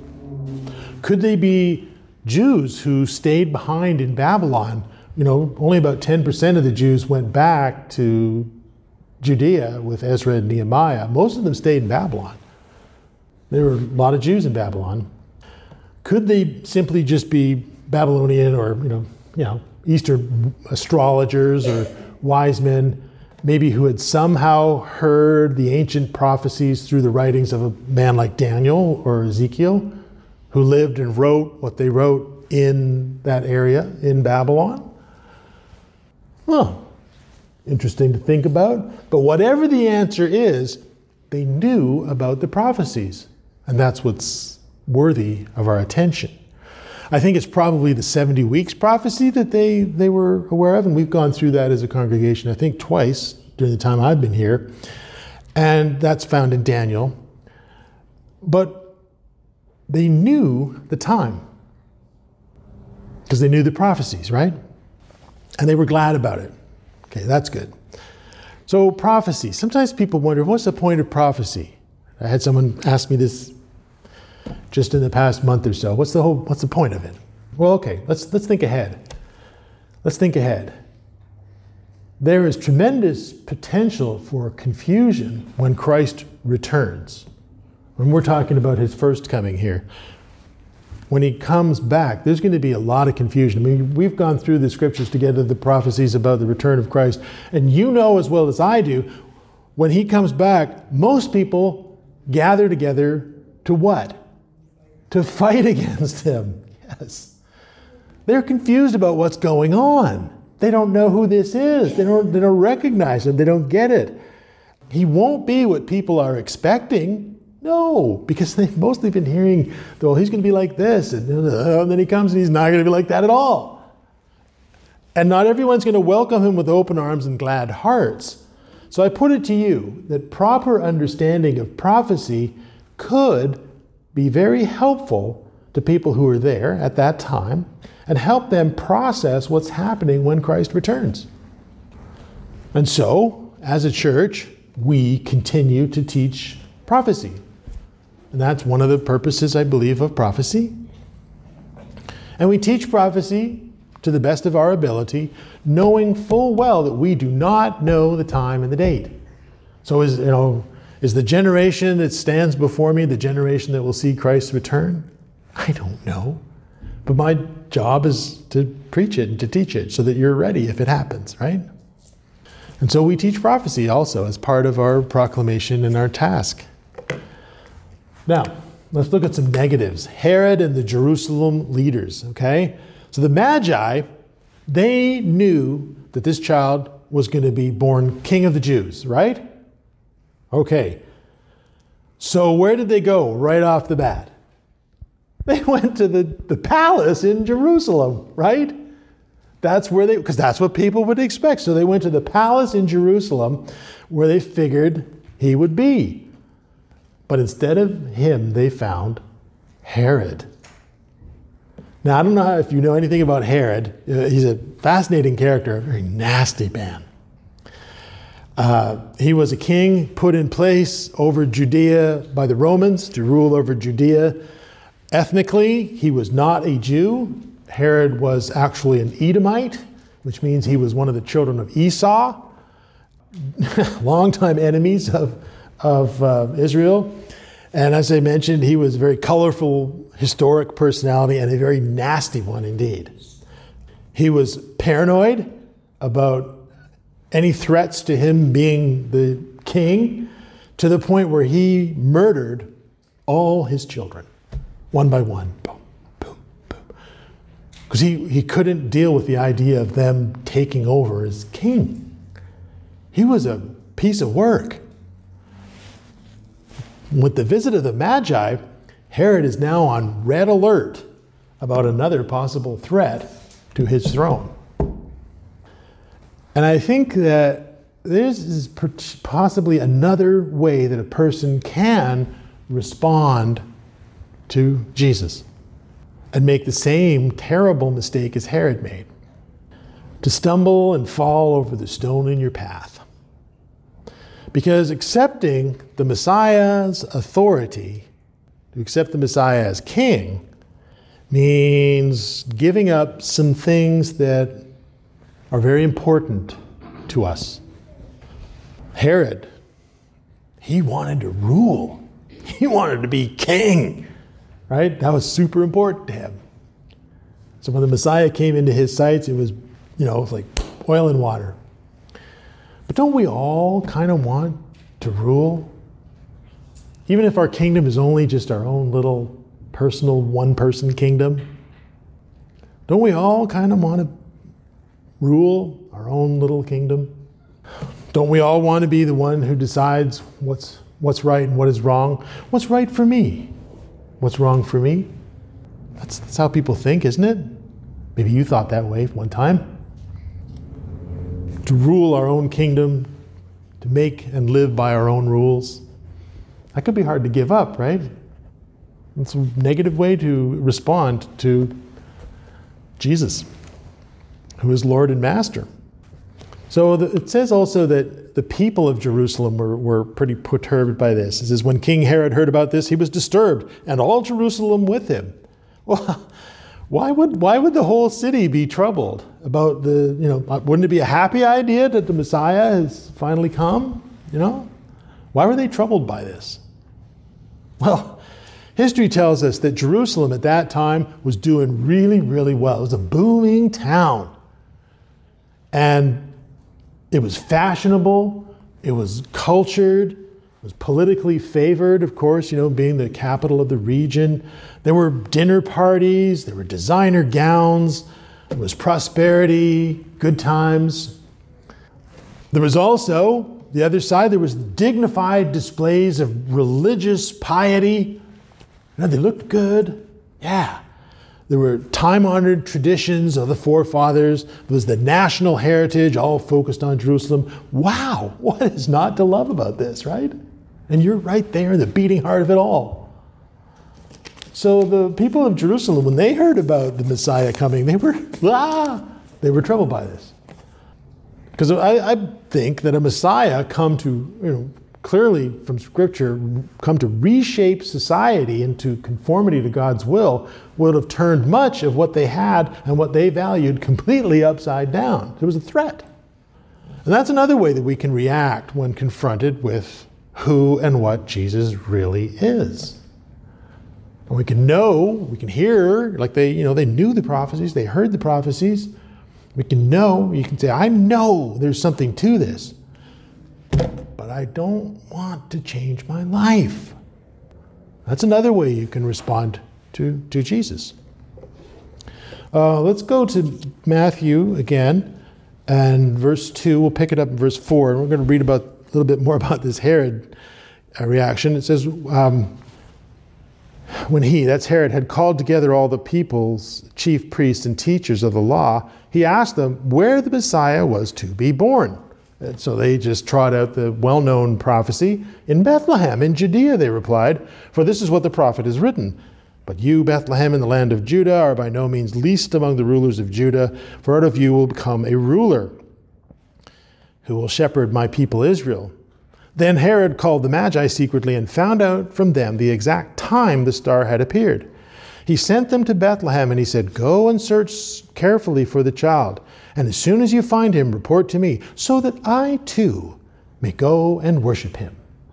Could they be Jews who stayed behind in Babylon? You know, only about ten percent of the Jews went back to Judea with Ezra and Nehemiah. Most of them stayed in Babylon. There were a lot of Jews in Babylon. Could they simply just be Babylonian or, you know, you know, Eastern astrologers or wise men, maybe who had somehow heard the ancient prophecies through the writings of a man like Daniel or Ezekiel, who lived and wrote what they wrote in that area in Babylon? Well, interesting to think about. But whatever the answer is, they knew about the prophecies. And that's what's worthy of our attention. I think it's probably the seventy weeks prophecy that they, they were aware of. And we've gone through that as a congregation, I think twice during the time I've been here. And that's found in Daniel. But they knew the time because they knew the prophecies, right? And they were glad about it. Okay, that's good. So prophecy. Sometimes people wonder, what's the point of prophecy? I had someone ask me this just in the past month or so. What's the whole, what's the point of it? Well, okay, let's let's think ahead. Let's think ahead. There is tremendous potential for confusion when Christ returns. When we're talking about his first coming here. When he comes back, there's going to be a lot of confusion. I mean, we've gone through the scriptures together, the prophecies about the return of Christ. And you know as well as I do, when he comes back, most people gather together to what? To fight against him. Yes. They're confused about what's going on. They don't know who this is. They don't, they don't recognize him. They don't get it. He won't be what people are expecting. No, because they've mostly been hearing, well, he's going to be like this, and, uh, and then he comes and he's not going to be like that at all. And not everyone's going to welcome him with open arms and glad hearts. So I put it to you that proper understanding of prophecy could be very helpful to people who are there at that time and help them process what's happening when Christ returns. And so, as a church, we continue to teach prophecy. And that's one of the purposes, I believe, of prophecy. And we teach prophecy to the best of our ability, knowing full well that we do not know the time and the date. So is, you know, is the generation that stands before me the generation that will see Christ's return? I don't know. But my job is to preach it and to teach it so that you're ready if it happens, right? And so we teach prophecy also as part of our proclamation and our task. Now, let's look at some negatives. Herod and the Jerusalem leaders, okay? So the Magi, they knew that this child was going to be born king of the Jews, right? Okay. So where did they go right off the bat? They went to the, the palace in Jerusalem, right? That's where they, because that's what people would expect. So they went to the palace in Jerusalem where they figured he would be. But instead of him, they found Herod. Now, I don't know if you know anything about Herod. Uh, he's a fascinating character, a very nasty man. Uh, he was a king put in place over Judea by the Romans to rule over Judea. Ethnically, he was not a Jew. Herod was actually an Edomite, which means he was one of the children of Esau, longtime enemies of, of uh, Israel. And as I mentioned, he was a very colorful, historic personality and a very nasty one indeed. He was paranoid about any threats to him being the king, to the point where he murdered all his children, one by one. Boom, boom, boom. Because he, he couldn't deal with the idea of them taking over as king. He was a piece of work. With the visit of the Magi, Herod is now on red alert about another possible threat to his throne. And I think that this is possibly another way that a person can respond to Jesus and make the same terrible mistake as Herod made, to stumble and fall over the stone in your path. Because accepting the Messiah's authority, to accept the Messiah as king, means giving up some things that are very important to us. Herod, he wanted to rule. He wanted to be king, right? That was super important to him. So when the Messiah came into his sights, it was, you know, it was like oil and water. But don't we all kind of want to rule? Even if our kingdom is only just our own little personal one-person kingdom, don't we all kind of want to rule our own little kingdom? Don't we all want to be the one who decides what's what's right and what is wrong? What's right for me? What's wrong for me? That's, that's how people think, isn't it? Maybe you thought that way one time. To rule our own kingdom, to make and live by our own rules. That could be hard to give up, right? It's a negative way to respond to Jesus, who is Lord and Master. So the, it says also that the people of Jerusalem were, were pretty perturbed by this. It says, when King Herod heard about this, he was disturbed, and all Jerusalem with him. Well, why would why would the whole city be troubled about the, you know, wouldn't it be a happy idea that the Messiah has finally come? You know? Why were they troubled by this? Well, history tells us that Jerusalem at that time was doing really, really well. It was a booming town. And it was fashionable, it was cultured, it was politically favored, of course, you know, being the capital of the region. There were dinner parties, there were designer gowns, there was prosperity, good times. There was also, the other side, there was dignified displays of religious piety. You know, they looked good. Yeah. There were time-honored traditions of the forefathers. There was the national heritage, all focused on Jerusalem. Wow, what is not to love about this, right? And you're right there in the beating heart of it all. So the people of Jerusalem, when they heard about the Messiah coming, they were, ah, they were troubled by this. Because I, I think that a Messiah come to, you know, clearly from Scripture, come to reshape society into conformity to God's will, would have turned much of what they had and what they valued completely upside down. It was a threat. And that's another way that we can react when confronted with who and what Jesus really is. And we can know, we can hear, like they, you know, they knew the prophecies, they heard the prophecies. We can know, you can say, I know there's something to this, but I don't want to change my life. That's another way you can respond to, to Jesus. Uh, let's go to Matthew again, and verse two. We'll pick it up in verse four, and we're going to read about a little bit more about this Herod uh, reaction. It says, um, when he, that's Herod, had called together all the people's chief priests and teachers of the law, he asked them where the Messiah was to be born. And so they just trot out the well-known prophecy. In Bethlehem, in Judea, they replied, for this is what the prophet has written. But you, Bethlehem, in the land of Judah, are by no means least among the rulers of Judah, for out of you will become a ruler who will shepherd my people Israel. Then Herod called the Magi secretly and found out from them the exact time the star had appeared. He sent them to Bethlehem and he said, go and search carefully for the child. And as soon as you find him, report to me, so that I too may go and worship him.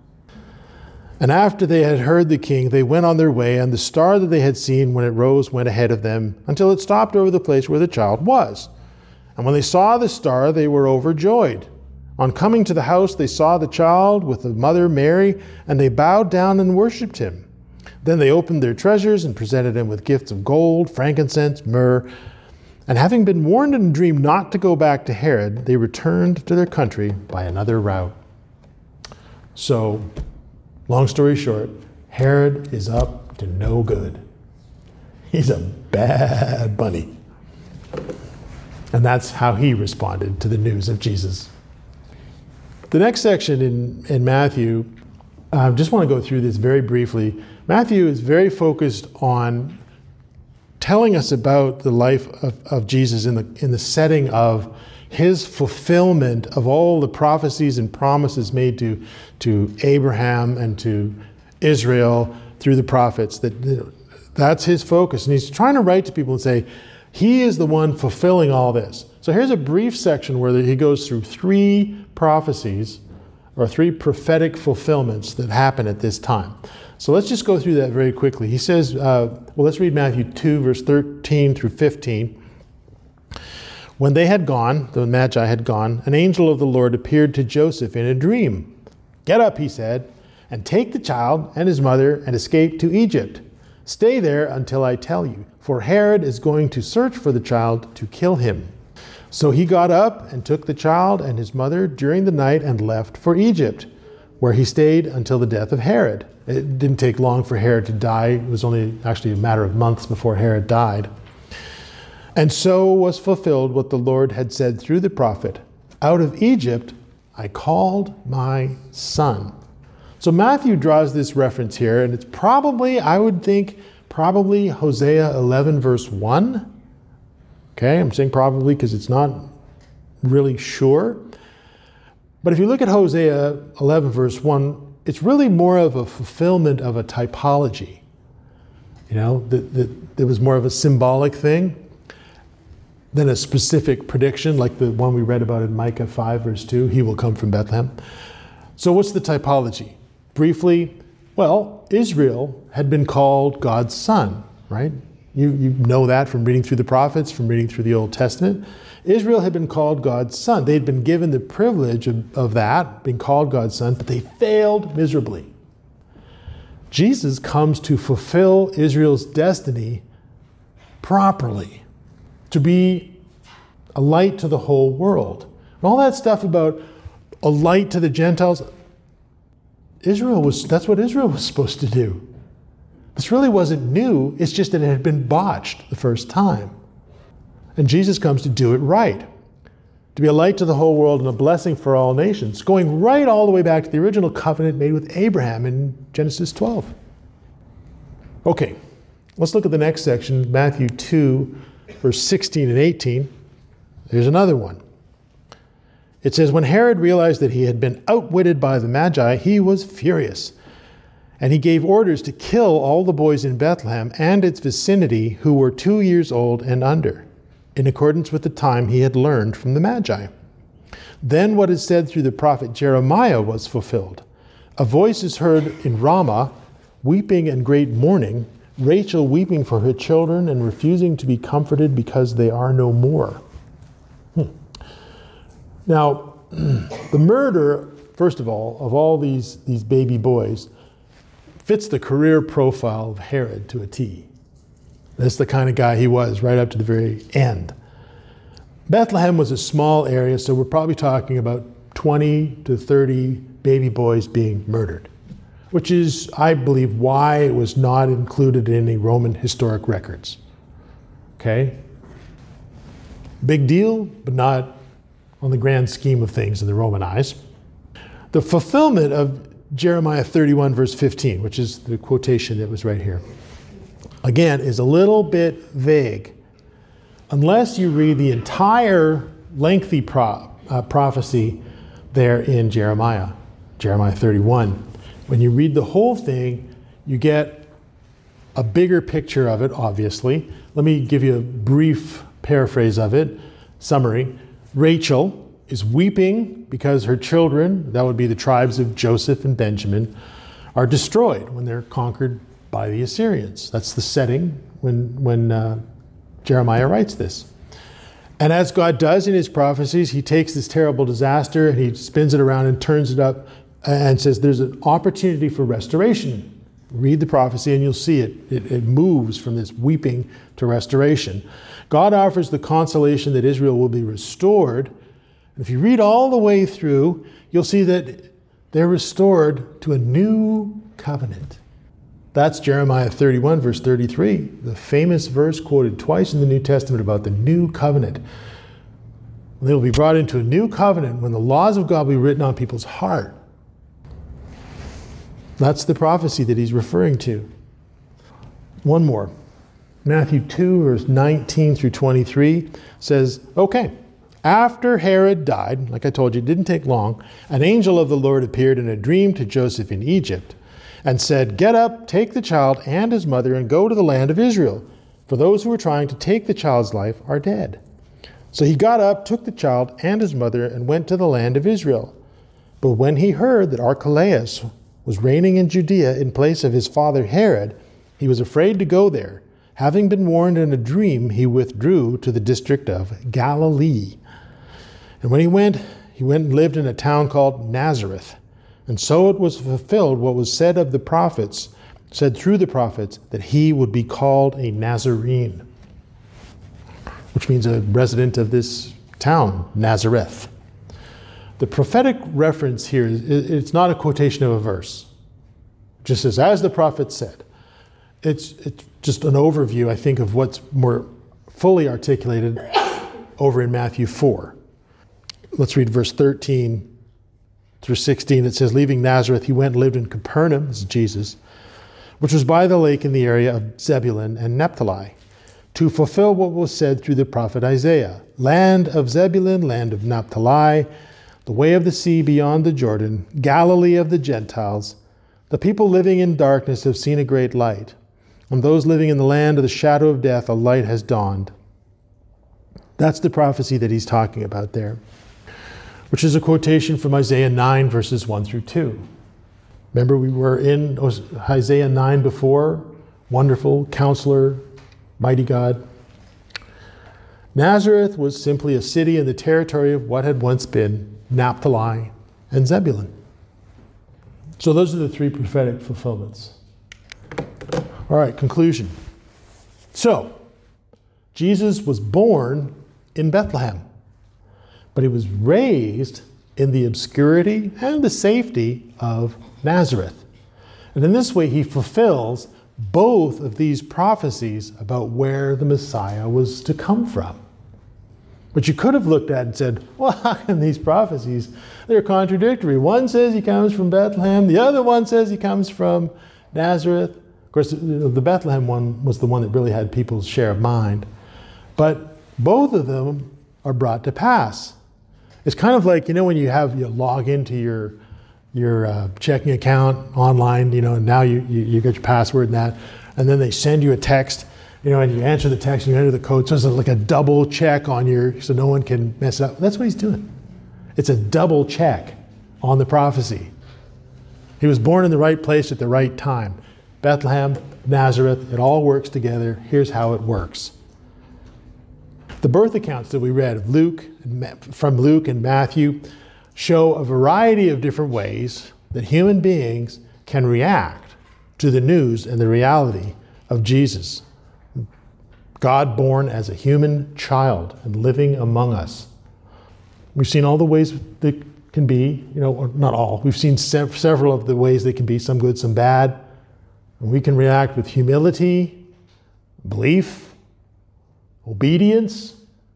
And after they had heard the king, they went on their way, and the star that they had seen when it rose went ahead of them until it stopped over the place where the child was. And when they saw the star, they were overjoyed. On coming to the house, they saw the child with the mother Mary, and they bowed down and worshipped him. Then they opened their treasures and presented him with gifts of gold, frankincense, myrrh. And having been warned in a dream not to go back to Herod, they returned to their country by another route. So, long story short, Herod is up to no good. He's a bad bunny. And that's how he responded to the news of Jesus. The next section in, in Matthew, I just want to go through this very briefly. Matthew is very focused on telling us about the life of, of Jesus in the, in the setting of his fulfillment of all the prophecies and promises made to, to Abraham and to Israel through the prophets. That, that's his focus. And he's trying to write to people and say, he is the one fulfilling all this. So here's a brief section where he goes through three prophecies or three prophetic fulfillments that happen at this time. So let's just go through that very quickly. He says, uh, well, let's read Matthew two, verse thirteen through fifteen. When they had gone, the Magi had gone, an angel of the Lord appeared to Joseph in a dream. Get up, he said, and take the child and his mother and escape to Egypt. Stay there until I tell you, for Herod is going to search for the child to kill him. So he got up and took the child and his mother during the night and left for Egypt, where he stayed until the death of Herod. It didn't take long for Herod to die. It was only actually a matter of months before Herod died. And so was fulfilled what the Lord had said through the prophet, out of Egypt I called my son. So Matthew draws this reference here, and it's probably, I would think, probably Hosea eleven verse one. Okay, I'm saying probably because it's not really sure. But if you look at Hosea eleven verse one, it's really more of a fulfillment of a typology. You know, that, that there was more of a symbolic thing than a specific prediction, like the one we read about in Micah five verse two, he will come from Bethlehem. So what's the typology? Briefly, well, Israel had been called God's son, right? You, you know that from reading through the prophets, from reading through the Old Testament. Israel had been called God's son. They had been given the privilege of, of that, being called God's son, but they failed miserably. Jesus comes to fulfill Israel's destiny properly, to be a light to the whole world. And all that stuff about a light to the Gentiles, Israel was, that's what Israel was supposed to do. This really wasn't new, it's just that it had been botched the first time. And Jesus comes to do it right, to be a light to the whole world and a blessing for all nations, going right all the way back to the original covenant made with Abraham in Genesis twelve. Okay, let's look at the next section, Matthew two, verse sixteen and eighteen. There's another one. It says, when Herod realized that he had been outwitted by the Magi, he was furious. And he gave orders to kill all the boys in Bethlehem and its vicinity who were two years old and under, in accordance with the time he had learned from the Magi. Then what is said through the prophet Jeremiah was fulfilled. A voice is heard in Ramah, weeping and great mourning, Rachel weeping for her children and refusing to be comforted because they are no more. Hmm. Now, the murder, first of all, of all these, these baby boys fits the career profile of Herod to a T. That's the kind of guy he was right up to the very end. Bethlehem was a small area, so we're probably talking about twenty to thirty baby boys being murdered, which is, I believe, why it was not included in any Roman historic records. Okay? Big deal, but not on the grand scheme of things in the Roman eyes. The fulfillment of Jeremiah thirty-one, verse fifteen, which is the quotation that was right here, again, is a little bit vague. Unless you read the entire lengthy pro- uh, prophecy there in Jeremiah, Jeremiah thirty-one. When you read the whole thing, you get a bigger picture of it, obviously. Let me give you a brief paraphrase of it, summary. Rachel is weeping because her children, that would be the tribes of Joseph and Benjamin, are destroyed when they're conquered by the Assyrians. That's the setting when, when uh, Jeremiah writes this. And as God does in his prophecies, he takes this terrible disaster and he spins it around and turns it up and says there's an opportunity for restoration. Read the prophecy and you'll see it. It, it moves from this weeping to restoration. God offers the consolation that Israel will be restored. And if you read all the way through, you'll see that they're restored to a new covenant. That's Jeremiah thirty-one, verse thirty-three, the famous verse quoted twice in the New Testament about the new covenant. They will be brought into a new covenant when the laws of God will be written on people's heart. That's the prophecy that he's referring to. One more. Matthew two, verse nineteen through twenty-three says, okay, after Herod died, like I told you, it didn't take long, an angel of the Lord appeared in a dream to Joseph in Egypt and said, get up, take the child and his mother and go to the land of Israel, for those who were trying to take the child's life are dead. So he got up, took the child and his mother and went to the land of Israel. But when he heard that Archelaus was reigning in Judea in place of his father Herod, he was afraid to go there. Having been warned in a dream, he withdrew to the district of Galilee. And when he went, he went and lived in a town called Nazareth. And so it was fulfilled what was said of the prophets, said through the prophets, that he would be called a Nazarene, which means a resident of this town, Nazareth. The prophetic reference here, it's not a quotation of a verse. It just says, as the prophet said. It's, it's just an overview, I think, of what's more fully articulated over in Matthew four. Let's read verse thirteen through sixteen. It says, leaving Nazareth, he went and lived in Capernaum, this is Jesus, which was by the lake in the area of Zebulun and Naphtali, to fulfill what was said through the prophet Isaiah. Land of Zebulun, land of Naphtali, the way of the sea beyond the Jordan, Galilee of the Gentiles. The people living in darkness have seen a great light. On those living in the land of the shadow of death, a light has dawned. That's the prophecy that he's talking about there, which is a quotation from Isaiah nine, verses one through two. Remember, we were in Isaiah nine before. Wonderful Counselor, Mighty God. Nazareth was simply a city in the territory of what had once been Naphtali and Zebulun. So those are the three prophetic fulfillments. All right, conclusion. So, Jesus was born in Bethlehem, but he was raised in the obscurity and the safety of Nazareth. And in this way, he fulfills both of these prophecies about where the Messiah was to come from. But you could have looked at it and said, well, how can these prophecies, they're contradictory. One says he comes from Bethlehem, the other one says he comes from Nazareth. Of course, the Bethlehem one was the one that really had people's share of mind. But both of them are brought to pass. It's kind of like, you know, when you have, you log into your your uh, checking account online, you know, and now you, you, you get your password and that, and then they send you a text, you know, and you answer the text and you enter the code. So it's like a double check on your, so no one can mess it up. That's what he's doing. It's a double check on the prophecy. He was born in the right place at the right time. Bethlehem, Nazareth, it all works together. Here's how it works. The birth accounts that we read of Luke, from Luke and Matthew, show a variety of different ways that human beings can react to the news and the reality of Jesus. God born as a human child and living among us. We've seen all the ways that can be, you know, or not all. We've seen sev- several of the ways they can be, some good, some bad. And we can react with humility, belief, obedience,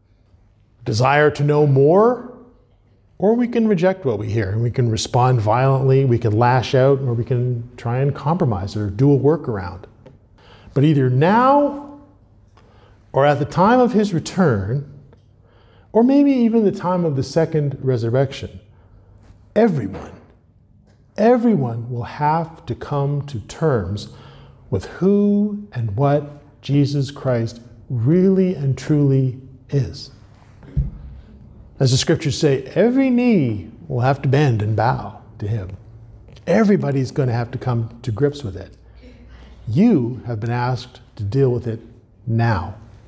desire to know more, or we can reject what we hear and we can respond violently, we can lash out, or we can try and compromise or do a workaround. But either now or at the time of his return, or maybe even the time of the second resurrection, everyone, everyone will have to come to terms with who and what Jesus Christ really and truly is. As the scriptures say, every knee will have to bend and bow to him. Everybody's going to have to come to grips with it. You have been asked to deal with it now.